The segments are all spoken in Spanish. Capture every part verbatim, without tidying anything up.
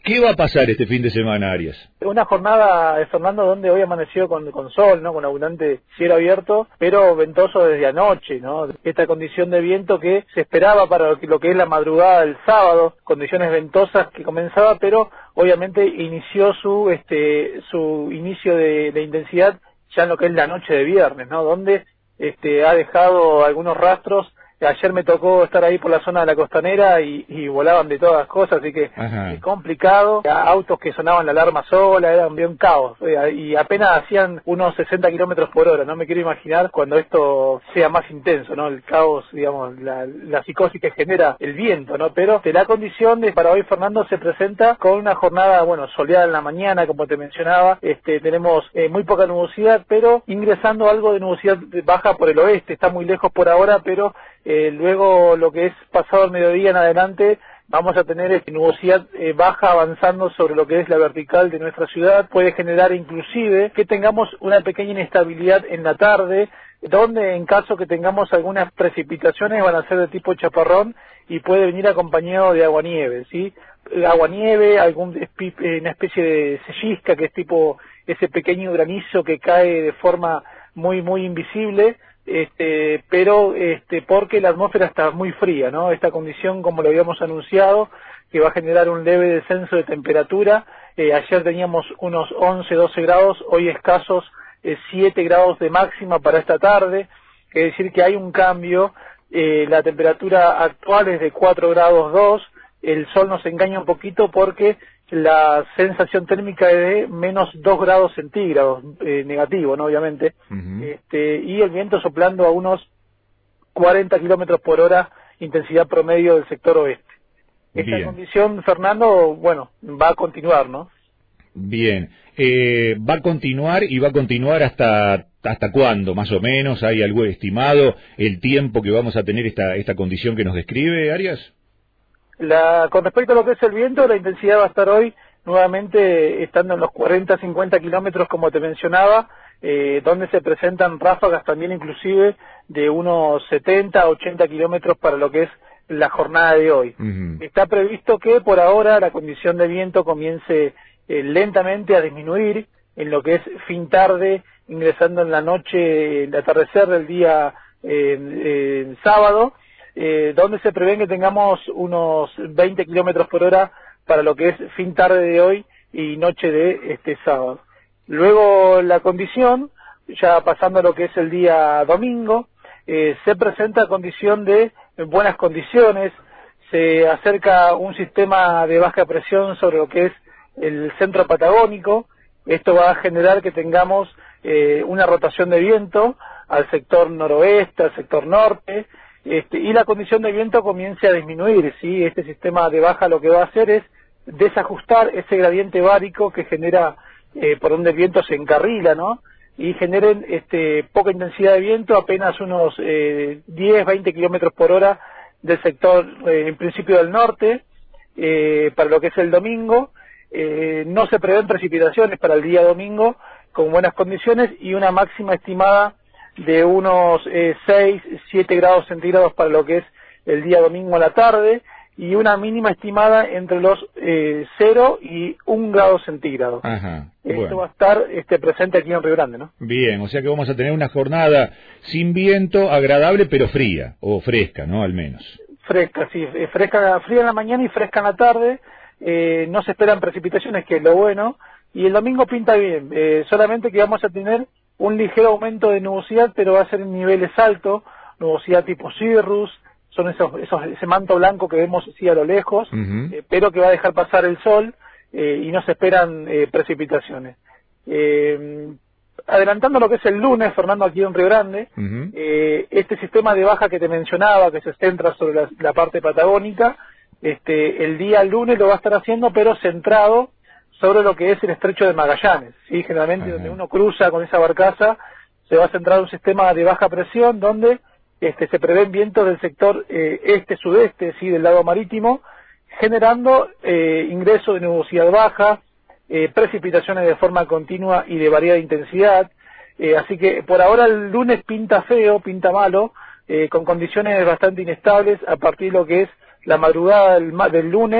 ¿Qué va a pasar este fin de semana, Arias? Una jornada, eh, Fernando, donde hoy amaneció con, con sol, ¿no? Con abundante cielo abierto, pero ventoso desde anoche, ¿no? Esta condición de viento que se esperaba para lo que, lo que es la madrugada del sábado, condiciones ventosas que comenzaba, pero obviamente inició su este su inicio de, de intensidad ya en lo que es la noche de viernes, ¿no? Donde este ha dejado algunos rastros. Ayer me tocó estar ahí por la zona de la costanera y, y volaban de todas las cosas, así que es complicado. Autos que sonaban la alarma sola, era bien caos, y apenas hacían unos sesenta kilómetros por hora. No me quiero imaginar cuando esto sea más intenso, ¿no? El caos, digamos, la, la psicosis que genera el viento, ¿no? Pero de la condición de para hoy, Fernando, se presenta con una jornada, bueno, soleada en la mañana, como te mencionaba. Este, tenemos eh, muy poca nubosidad, pero ingresando algo de nubosidad baja por el oeste. Está muy lejos por ahora, pero Eh, luego lo que es pasado el mediodía en adelante vamos a tener este, nubosidad eh, baja avanzando sobre lo que es la vertical de nuestra ciudad. Puede generar inclusive que tengamos una pequeña inestabilidad en la tarde, donde en caso que tengamos algunas precipitaciones van a ser de tipo chaparrón y puede venir acompañado de aguanieve, ¿sí? Aguanieve, algún una especie de sellisca que es tipo ese pequeño granizo que cae de forma muy muy invisible. Este, pero este, porque la atmósfera está muy fría, ¿no? Esta condición, como lo habíamos anunciado, que va a generar un leve descenso de temperatura. Eh, ayer teníamos unos once, doce grados, hoy escasos eh, siete grados de máxima para esta tarde, quiere decir que hay un cambio. Eh, la temperatura actual es de cuatro grados dos, el sol nos engaña un poquito porque la sensación térmica es de menos dos grados centígrados, eh, negativo, ¿no? Obviamente, uh-huh. este, y el viento soplando a unos cuarenta kilómetros por hora, intensidad promedio del sector oeste. Esta Bien. Condición, Fernando, bueno, va a continuar, ¿no? Bien, eh, va a continuar y va a continuar hasta hasta cuándo, más o menos. ¿Hay algo estimado el tiempo que vamos a tener esta esta condición que nos describe, Arias? La, con respecto a lo que es el viento, la intensidad va a estar hoy nuevamente estando en los cuarenta, cincuenta kilómetros, como te mencionaba, eh, donde se presentan ráfagas también inclusive de unos setenta, ochenta kilómetros para lo que es la jornada de hoy. Uh-huh. Está previsto que por ahora la condición de viento comience eh, lentamente a disminuir en lo que es fin tarde, ingresando en la noche, el atardecer del día eh, eh, sábado, Eh, donde se prevé que tengamos unos veinte kilómetros por hora para lo que es fin tarde de hoy y noche de este sábado. Luego la condición, ya pasando a lo que es el día domingo, eh, se presenta condición de buenas condiciones, se acerca un sistema de baja presión sobre lo que es el centro patagónico. Esto va a generar que tengamos eh, una rotación de viento al sector noroeste, al sector norte, Este, y la condición de viento comience a disminuir, ¿sí? Este sistema de baja lo que va a hacer es desajustar ese gradiente bárico que genera eh, por donde el viento se encarrila, ¿no? Y generen este, poca intensidad de viento, apenas unos eh, diez, veinte kilómetros por hora del sector, eh, en principio del norte, eh, para lo que es el domingo. Eh, no se prevén precipitaciones para el día domingo, con buenas condiciones y una máxima estimada de unos eh, seis, siete grados centígrados para lo que es el día domingo a la tarde, y una mínima estimada entre los eh, cero y un grado centígrado. Ajá, Esto bueno. va a estar este, presente aquí en Río Grande, ¿no? Bien, o sea que vamos a tener una jornada sin viento, agradable, pero fría, o fresca, ¿no? Al menos. Fresca, sí, fresca, fría en la mañana y fresca en la tarde. Eh, no se esperan precipitaciones, que es lo bueno, y el domingo pinta bien, eh, solamente que vamos a tener un ligero aumento de nubosidad, pero va a ser en niveles altos, nubosidad tipo cirrus, son esos, esos ese manto blanco que vemos así a lo lejos, uh-huh. eh, pero que va a dejar pasar el sol eh, y no se esperan eh, precipitaciones. Eh, adelantando lo que es el lunes, Fernando, aquí en Río Grande, uh-huh. eh, este sistema de baja que te mencionaba, que se centra sobre la, la parte patagónica, este, el día lunes lo va a estar haciendo, pero centrado sobre lo que es el estrecho de Magallanes, ¿sí? Generalmente uh-huh. donde uno cruza con esa barcaza, se va a centrar un sistema de baja presión donde este, se prevén vientos del sector eh, este-sudeste, ¿sí? Del lado marítimo, generando eh, ingreso de nubosidad baja, eh, precipitaciones de forma continua y de variada intensidad. Eh, así que por ahora el lunes pinta feo, pinta malo, eh, con condiciones bastante inestables a partir de lo que es la madrugada del, del lunes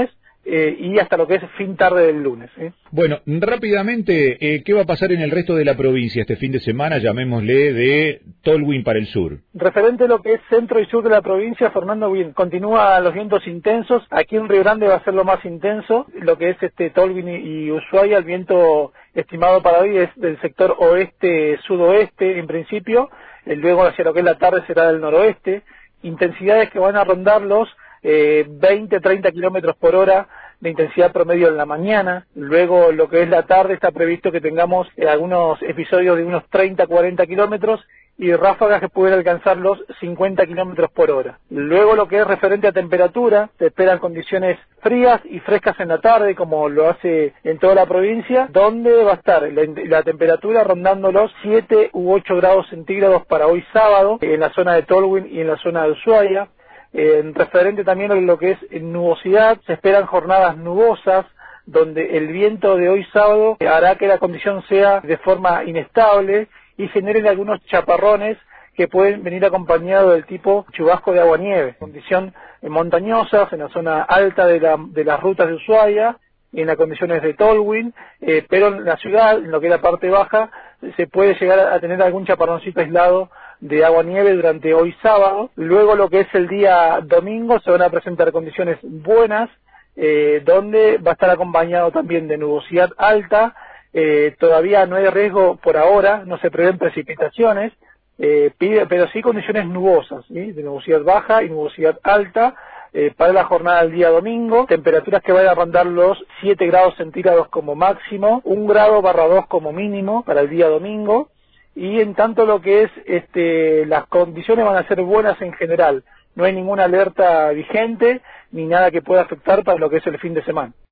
eh, y hasta lo que es fin tarde del lunes. ¿eh? Bueno, rápidamente, eh, ¿qué va a pasar en el resto de la provincia este fin de semana, llamémosle de Tolwyn para el sur? Referente a lo que es centro y sur de la provincia, Fernando, bien, continúa los vientos intensos. Aquí en Río Grande va a ser lo más intenso. Lo que es este Tolwyn y Ushuaia, el viento estimado para hoy es del sector oeste-sudoeste en principio. Eh, luego hacia lo que es la tarde será del noroeste. Intensidades que van a rondar los eh, veinte a treinta kilómetros por hora de intensidad promedio en la mañana. Luego lo que es la tarde está previsto que tengamos eh, algunos episodios de unos treinta a cuarenta kilómetros y ráfagas que pueden alcanzar los cincuenta kilómetros por hora. Luego lo que es referente a temperatura, se esperan condiciones frías y frescas en la tarde, como lo hace en toda la provincia, donde va a estar la, la temperatura rondando los siete u ocho grados centígrados para hoy sábado, en la zona de Tolwyn y en la zona de Ushuaia. En referente también a lo que es nubosidad, se esperan jornadas nubosas, donde el viento de hoy sábado hará que la condición sea de forma inestable y generen algunos chaparrones que pueden venir acompañados del tipo chubasco de agua-nieve. Condición montañosas en la zona alta de, la, de las rutas de Ushuaia y en las condiciones de Tolwyn, eh, pero en la ciudad, en lo que es la parte baja, se puede llegar a tener algún chaparroncito aislado de agua-nieve durante hoy sábado. Luego lo que es el día domingo se van a presentar condiciones buenas, eh, donde va a estar acompañado también de nubosidad alta. Eh, todavía no hay riesgo por ahora, no se prevén precipitaciones, eh, pide, pero sí condiciones nubosas, ¿sí? De nubosidad baja y nubosidad alta eh, para la jornada del día domingo. Temperaturas que van a rondar los siete grados centígrados como máximo, un grado barra dos como mínimo para el día domingo. Y en tanto lo que es este, las condiciones van a ser buenas en general. No hay ninguna alerta vigente ni nada que pueda afectar para lo que es el fin de semana.